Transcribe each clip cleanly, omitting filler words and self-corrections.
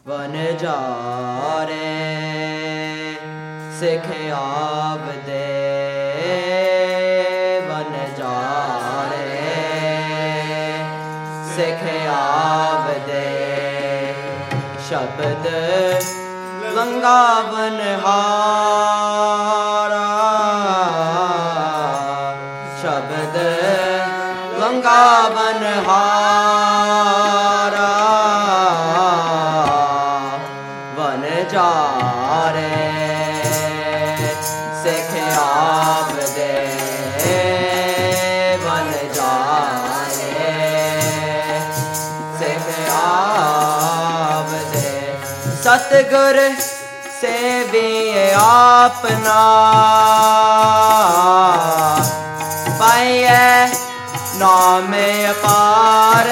one ਜਾਰੇ ਸਿੱਖ ਆਵਦੇ one ਜਾਰੇ ਸਿੱਖ ਆਵਦੇ ਸ਼ਬਦ ਲੰਘਾਵਨ ਹਾਰਾ ਸ਼ਬਦ ਲੰਘਾਵਨ ਹਾਰਾ ਵਨ ਜਾਰੇ ਸਿੱਖ ਆਵਦੇ ਵਨ ਜਾਰੇ ਸਿੱਖ ਆਵਦੇ ਸਤਿਗੁਰ ਸੇਵੀਏ ਆਪਨਾ ਪਾਈਐ ਨਾਮ ਅਪਾਰ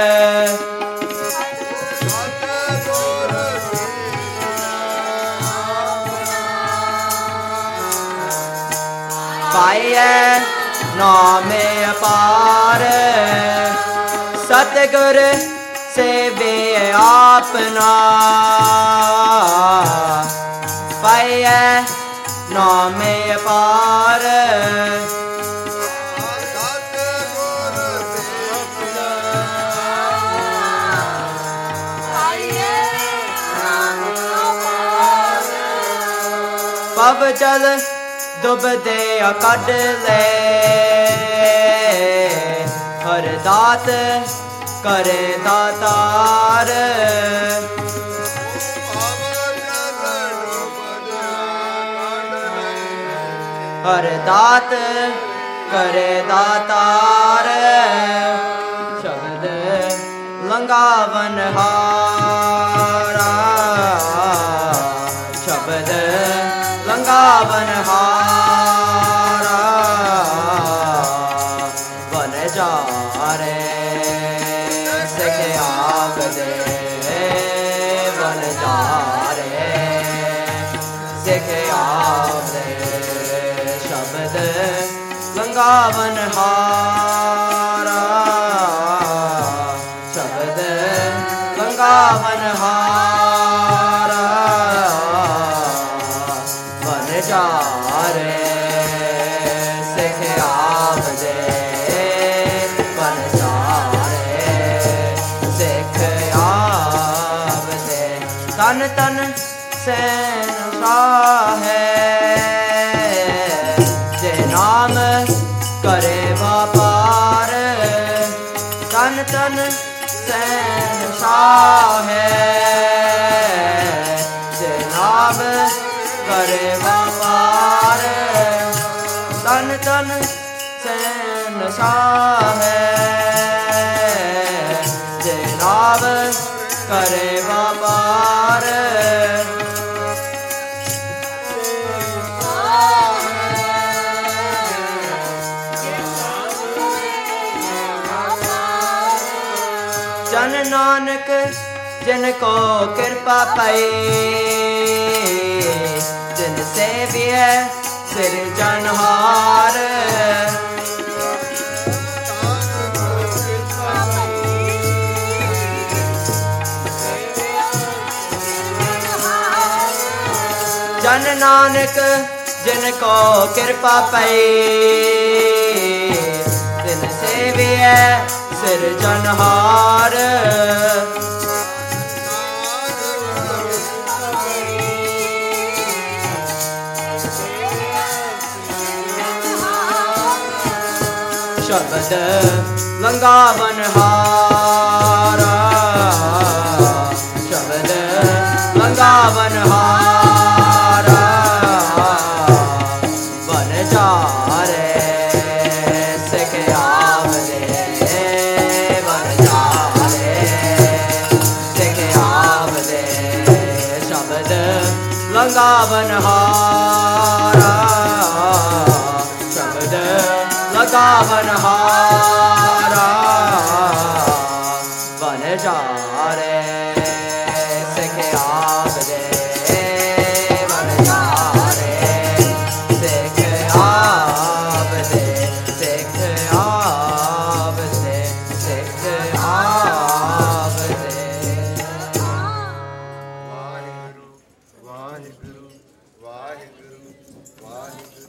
ਪਾਈਐ ਨਾਮ ਅਪਾਰ ਸਤਿਗੁਰ ਸੇਵੀਏ ਆਪਨਾ ਪਾਈਐ ਨਾਮ ਅਪਾਰ ਪਵ ਜਲ ਡੁੱਬਦੇ ਕੱਢ ਲੈ ਹਰ ਦਾਤ ਕਰੇ ਦਾਤਾਰ ਹਰ ਦਾਤ ਕਰੇ ਦਾਤਾਰ ਸ਼ਬਦ ਲੰਘਾਵਨ ਹਾਰਾ ਸ਼ਬਦ ਲੰਘਾਵਨ ਹਾਰਾ ਵਨ ਜਾਰੇ ਸਿੱਖ ਆਵਦੇ ਵਨ ਜਾਰੇ ਸਿੱਖ ਆਵਦੇ ਸ਼ਬਦ ਲੰਘਾਵਨ ਹਾਰਾ ਸ਼ਬਦ ਲੰਘਾਵਨ ਹਾਰਾ ਵਨ ਜਾਰੇ ਸਿੱਖ ਆਵਦੇ ਵਨ ਜਾਰੇ ਸਿੱਖ ਆਵਦੇ ਤਨ ਤਨ ਸੈਨ ਸਾਹੇ ਜੇ ਨਾਮ ਕਰੇ ਵਪਾਰ ਤਨ ਤਨ ਸੈਨ ਸਾਹੇ ਜੇ ਨਾਮ ਕਰੇ ਵਪਾਰ ਤਨ ਤਨ ਸੈਨ ਸਾਹੇ ਜੇ ਨਾਮ ਕਰੇ ਵਪਾਰ ਜਨ ਨਾਨਕ ਜਿਨ ਕੋ ਕਿਰਪਾ ਪਈ ਜਿਨ ਸੇਵੀਐ ਸਿਰਜਨਹਾਰ ਜਨ ਨਾਨਕ ਜਿਨ ਕੋ ਕਿਰਪਾ ਪਈ ਤਿਨ ਸੇਵੀਐ ਸਿਰਜਨਹਾਰ ਸ਼ਬਦ ਲੰਘਾਵਨ ਹਾਰਾ ਸ਼ਬਦ ਲੰਘਾਵਨ ਹਾਰਾ ਵਨ ਜਾਰੇ ਸਿੱਖ ਆਵਦੇ ਵਨ ਜਾਰੇ ਸਿੱਖ ਆਵਦੇ ਸ਼ਬਦ ਲੰਘਾਵਨ ਹਾਰਾ ਸ਼ਬਦ ਲੰਘਾਵਨ ਹਾਰਾ ਵਨ ਜਾਰੇ ਸਿੱਖ ਆਵਦੇ ਵਨ ਜਾਰੇ ਸਿੱਖ ਆਵਦੇ ਸਿੱਖ ਆਵਦੇ ਸਿੱਖ ਆਵਦੇ ਵਾਹਿਗੁਰੂ ਵਾਹਿਗੁਰੂ